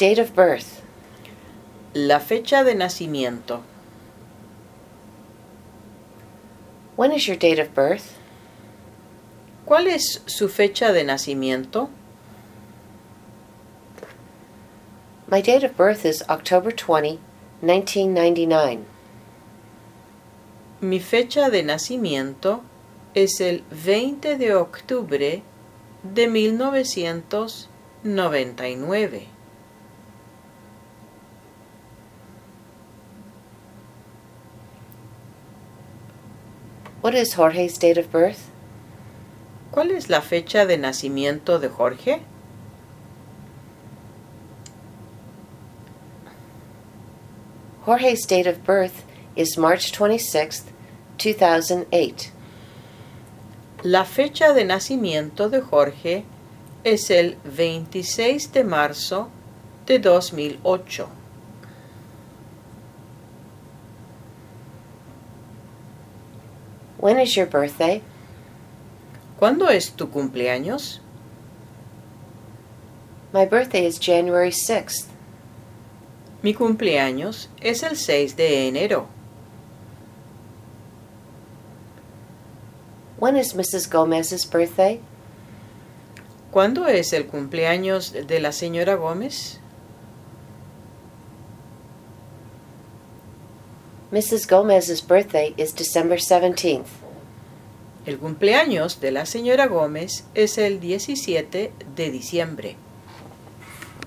Date of birth. La fecha de nacimiento. When is your date of birth? ¿Cuál es su fecha de nacimiento? My date of birth is October 20, 1999. Mi fecha de nacimiento es el 20 de octubre de 1999. What is Jorge's date of birth? ¿Cuál es la fecha de nacimiento de Jorge? Jorge's date of birth is March 26, 2008. La fecha de nacimiento de Jorge es el 26 de marzo de 2008. When is your birthday? ¿Cuándo es tu cumpleaños? My birthday is January 6th. Mi cumpleaños es el 6 de enero. When is Mrs. Gomez's birthday? ¿Cuándo es el cumpleaños de la señora Gómez? Mrs. Gomez's birthday is December 17th. El cumpleaños de la señora Gómez es el 17 de diciembre.